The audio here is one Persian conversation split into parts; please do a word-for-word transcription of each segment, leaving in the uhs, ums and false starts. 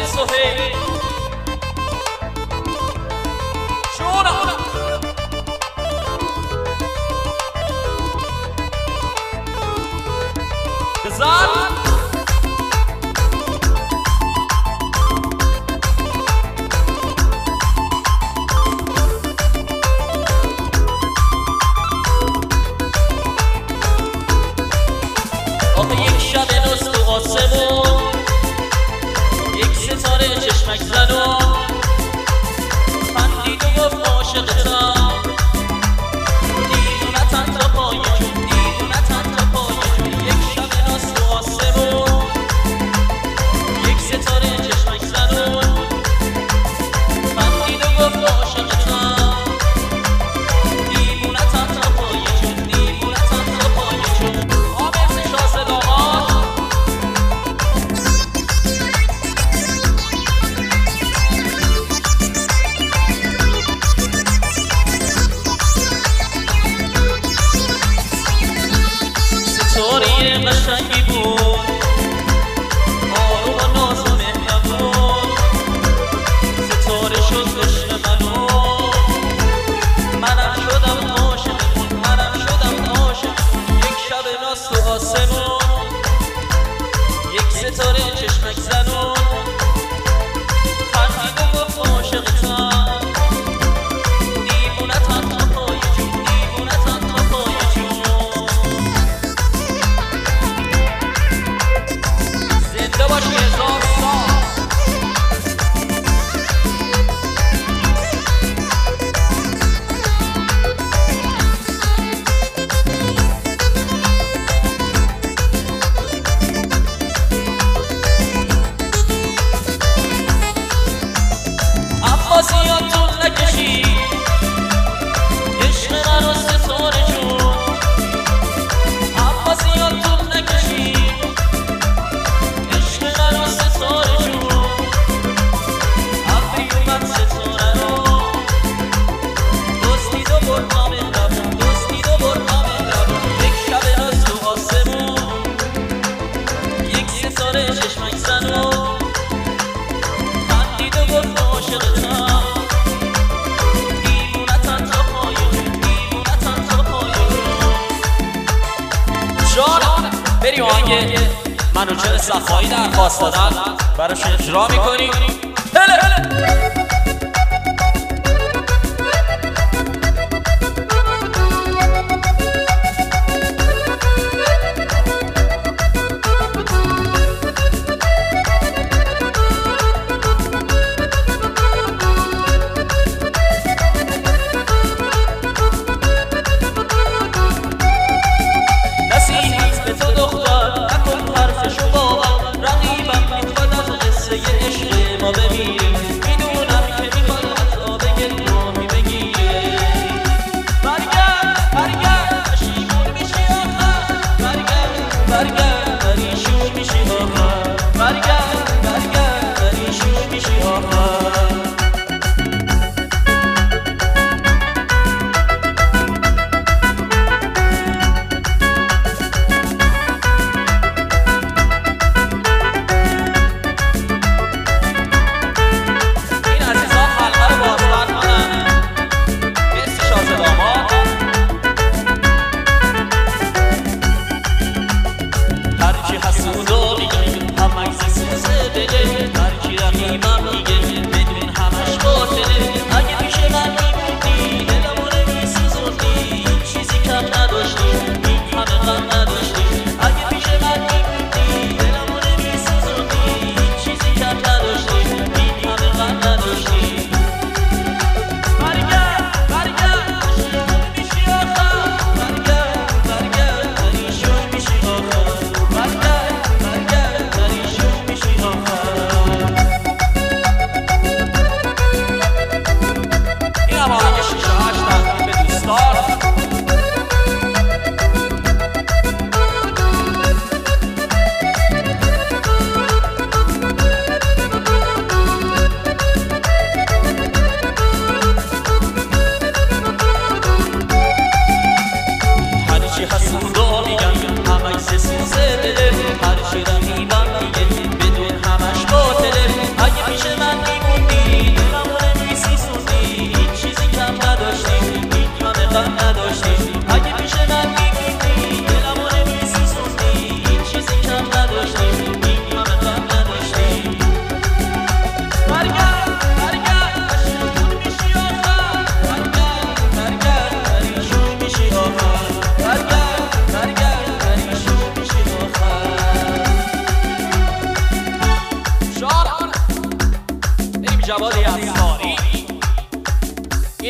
سهیل جونم بزن آخه یک شب نست و آسمون یک ستاره چشمک زنون خندید و گفت عاشقتم دیوونتم تا پای جون دیوونتم تا پای جون یک شب نست و آسمون یک ستاره چشمک زنون خندید و گفت عاشقتم دیوونتم تا پای جون دیوونتم تا پای جون آمرز شاه صداقات ستاره قشنگی بود آروم و ناز و مهربون ستاره شد عشق منو منم شدم عاشقتون منم شدم عاشقتون یک شب ناز تو آسمون یک ستاره چشمک زنون خندید و گفت عاشقتم دیوونتم تا پای جون دیوونتم تا پای جون زنده باشی هزار سال اما زیاد طول نکشی عشق من و ستاره جون اما زیاد طول نکشی عشق من و ستاره جون ابری اومد ستاره رو دزدید و برد نام مهربون دزدید و برد نام مهربون یک شب ناز تو آسمون یک ستاره چشمک زنون خندید و گفت عاشقتم دیوونتم تا پای جون دیوونتم تا پای جون جانم بریم آهنگ منو چرا صفایی درخواست دادن براش اجرا میکنی هله هله نصیحت به تو دختر نکن حرفشو باور رقیبم میخواد از قصه عشق ما بمیریم میدونم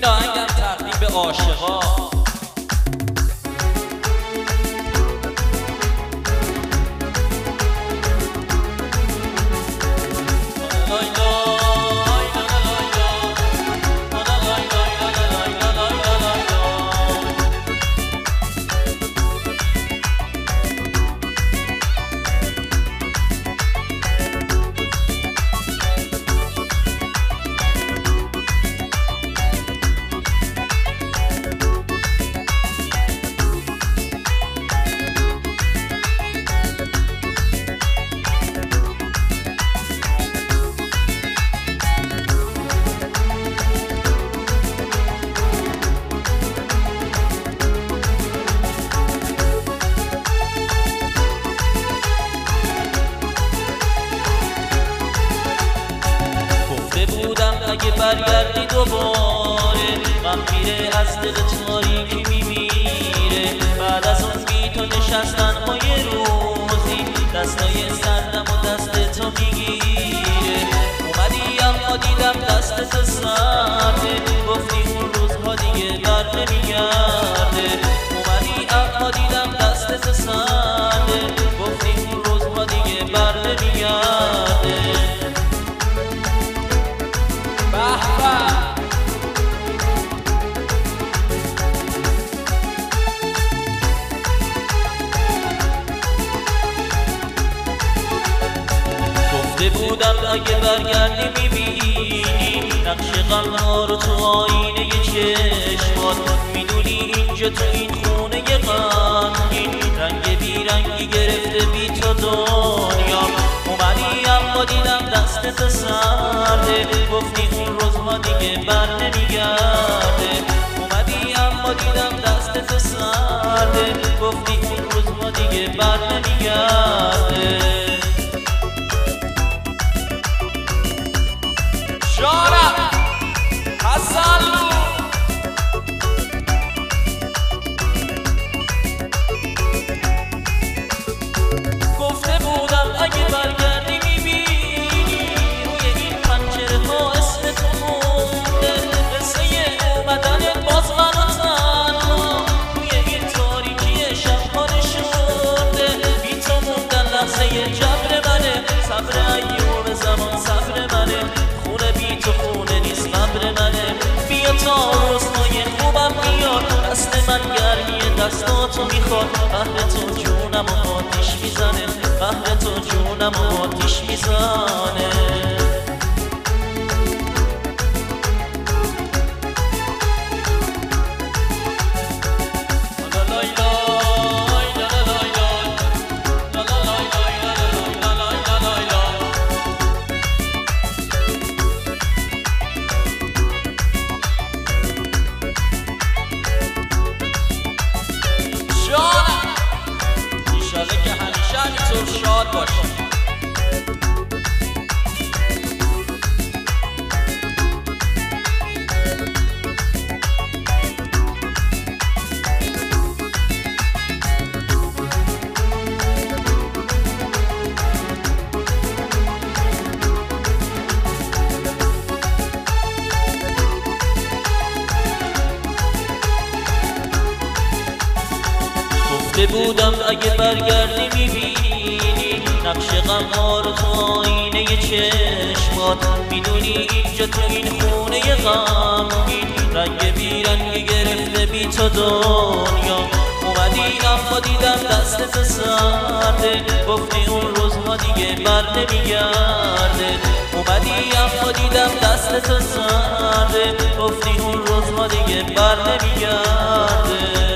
آهنگم تقدیم به عاشقا. اگه برگردی دوباره غم میره از دل تاریکی میمیره. بعد از اون بی تو نشستن های روزی دستای سردم و دست تو میگیره. اومدی اما دیدم دست تو سرده، گفتی اون روزها دیگه بر نمیگرده. اومدی اما دیدم دست تو سرده، گفتی اون روزها دیگه بر نمیگرده. گفته بودم اگه برگردی میبینی نقش غم‌ها رو تو آینه چشمات. میدونی اینجا تو این خونه غمگین رنگ بیرنگی گرفته بی تو دنیا. اومدی اما دیدم دست تو سرده، گفتی اون روزها دیگه بر نمیگرده. اومدی اما دیدم دست تو سرده، گفتی اون روزها دیگه بر نمیگرده. شارع حسن گفته بودم اگه برگردی میبینی روی این پنجره ها اسم تو مونده. قصه اومدن باز من و تنها روی این تاریکی شبها نشونده. بی تو موندن لحظه جبر منه، صبر ایوم زمان صبر منه. خونه بی تو خونه نیست قبر منه. بیا تا روزهای خوبم بیاد، دست من گرمی دستاتو میخواد. قهر تو جونم و آتیش میزنه، قهر تو جونم و آتیش میزنه. ایشاله که همیشه همینطور شاد باشی. گفته بودم اگه برگردی میبینی نقش غم‌ها رو تو آینه چشمات. میدونی اینجا تو این خونه غمگین رنگ بیرنگی گرفته بی تو دنیا. اومدی اما دیدم دست تو سرده، گفتی اون روزها دیگه بر نمیگرده. اومدی اما دیدم دست تو سرده، گفتی اون روزها دیگه بر نمیگرده.